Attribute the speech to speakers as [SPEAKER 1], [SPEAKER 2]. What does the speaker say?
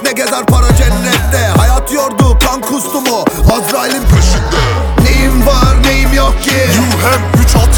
[SPEAKER 1] Cebimde gezer para cennette. Hayat yordu, kan kustu mu Azrail'in peşinde. Neyim var neyim yok ki?
[SPEAKER 2] You hem 3